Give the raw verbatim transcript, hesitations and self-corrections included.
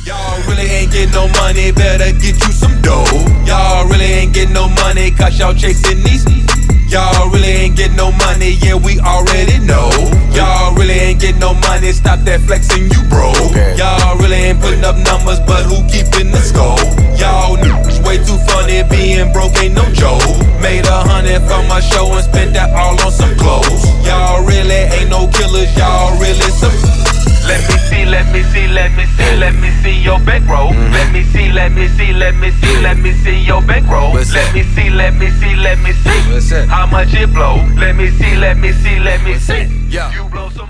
Y'all really ain't getting no money, better get you some dough. Y'all really ain't getting no money, cause y'all chasing these. Y'all really ain't getting no money, yeah, we already know. Y'all really ain't getting no money, stop that flexing, you broke. Y'all really ain't putting up numbers, but who keeping the score? Y'all niggas way too funny, being broke ain't no joke. Made a hundred from my show and spent that all on some clothes. Y'all really ain't no killers, y'all really some. Let me see, let me see, let me see, let me see your bankroll. Mm-hmm. Let me see, let me see, let me see, let me see your bankroll. Let that? me see, let me see, let me see how much it blow. Let me see, let me see, let me see. Yeah. You blow some